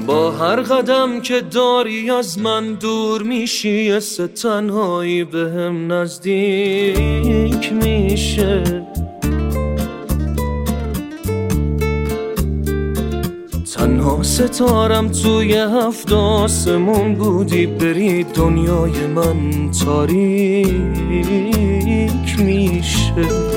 با هر قدم که داری از من دور میشی، حس تنهایی بهم نزدیک میشه. تنها ستارم توی هفت آسمون بودی، بری دنیای من تاریک میشه.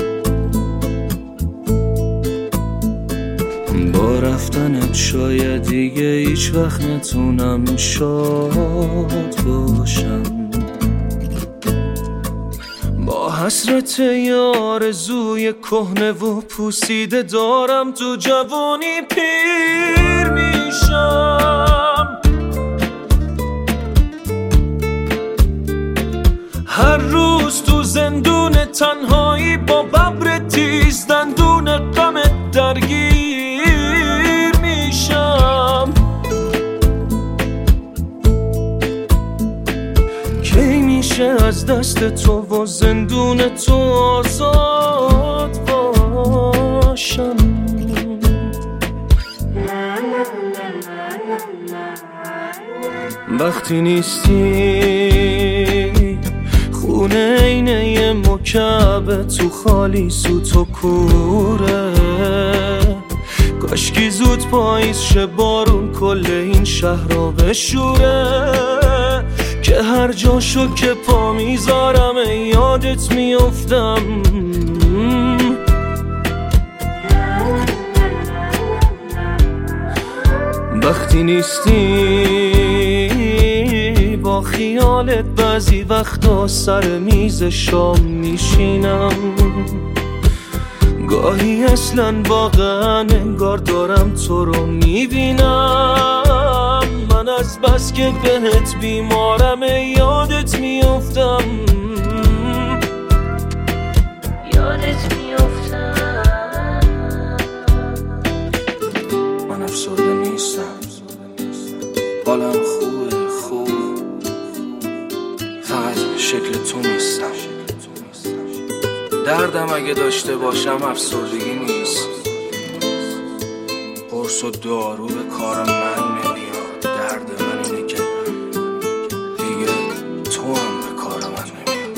با رفتنت شاید دیگه هیچ وقت نتونم شاد باشم. با حسرت یه آرزوی کهنه و پوسیده دارم تو جوانی پیر میشم. هر روز تو زندون تنهایی با ببر تیز دندون غم درگیر میشم. کی میشه از دست تو و زندون تو آزاد باشم؟ وقتی نیستی خونه اینه یه مکعب تو خالی سوت و کوره. کاشکی زود پاییز شه بارون کل این شهر را بشوره، که هر جاشو که پا میذارم یادت میافتم. وقتی نیستی با خیالت بعضی وقتا سر میز شام میشینم. گاهی اصلا واقعا انگار دارم تو رو میبینم. من از بس که بهت بیمارم یادت میافتم. یادت میافتم. من افسرده نیستم، حالم خوبه، خوب، فقط شکل تو نیستم. دردم اگه داشته باشم افسردگی نیست، قرص و دارو به کار من نمیاد. درد من اینه که دیگه تو هم به کار من نمیاد.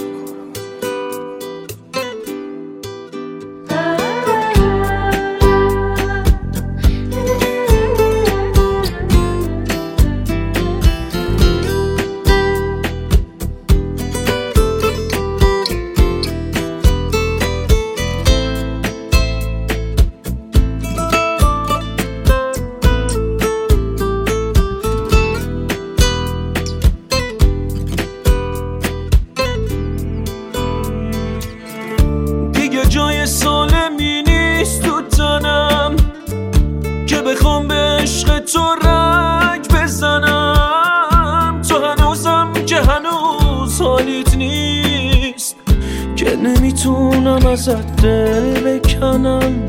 جای سالمی نیست تو تنم که بخوام به عشق تو رنگ بزنم. تو هنوزم که هنوز حالیت نیست، که نمیتونم ازت دل بکنم.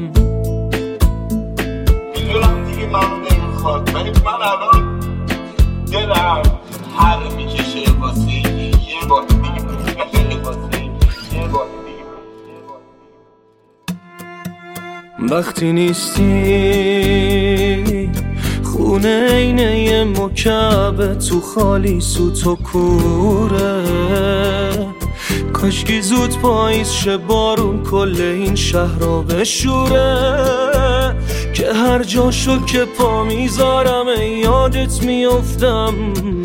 میدونم دیگه من نمیخواد، ولی من الان دلم هر میکشه واسه یه بار دیگه، واسه یه بار دیگه. وقتی نیستی خونه اینه یه مکعب تو خالی سوت و کوره. کاشکی زود پاییز شه بارون کل این شهر را بشوره، که هر جاشو که پا میذارم یادت میافتم.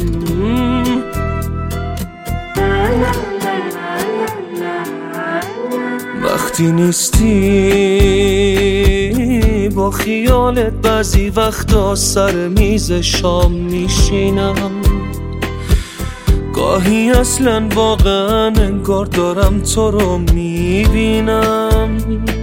وقتی نیستی با خیالت بعضی وقتا سر میز شام میشینم. گاهی اصلا واقعا انگار دارم تو رو میبینم.